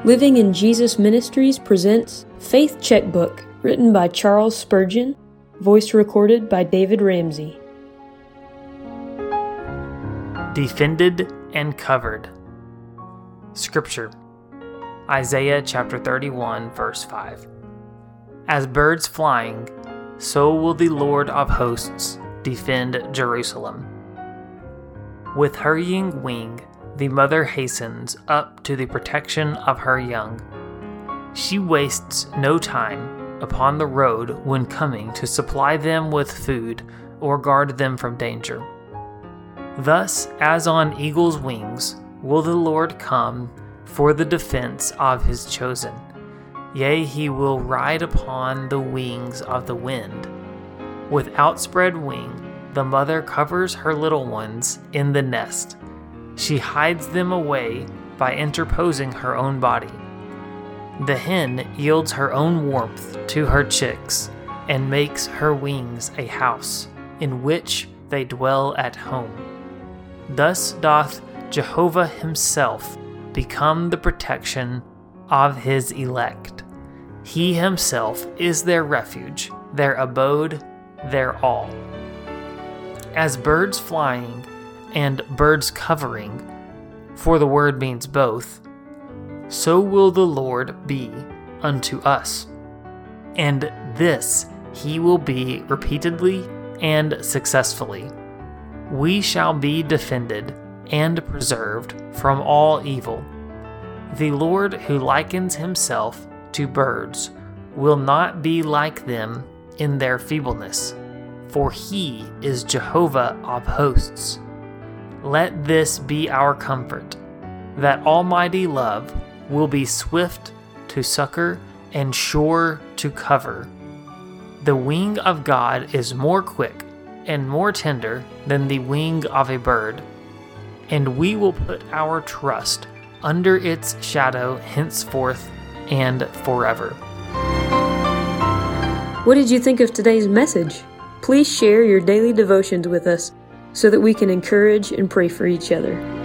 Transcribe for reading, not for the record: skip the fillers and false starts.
Living in Jesus Ministries presents Faith Checkbook, written by Charles Spurgeon, voice recorded by David Ramsey. Defended and covered. Scripture, Isaiah chapter 31, verse 5. As birds flying, so will the Lord of hosts defend Jerusalem. With hurrying wing, the mother hastens up to the protection of her young. She wastes no time upon the road when coming to supply them with food or guard them from danger. Thus, as on eagle's wings, will the Lord come for the defense of his chosen. Yea, he will ride upon the wings of the wind. With outspread wing, the mother covers her little ones in the nest. She hides them away by interposing her own body. The hen yields her own warmth to her chicks and makes her wings a house in which they dwell at home. Thus doth Jehovah himself become the protection of his elect. He himself is their refuge, their abode, their all. As birds flying and birds covering, for the word means both, so will the Lord be unto us. And this he will be repeatedly and successfully. We shall be defended and preserved from all evil. The Lord who likens himself to birds will not be like them in their feebleness, for he is Jehovah of hosts. Let this be our comfort, that almighty love will be swift to succor and sure to cover. The wing of God is more quick and more tender than the wing of a bird, and we will put our trust under its shadow henceforth and forever. What did you think of today's message? Please share your daily devotions with us so that we can encourage and pray for each other.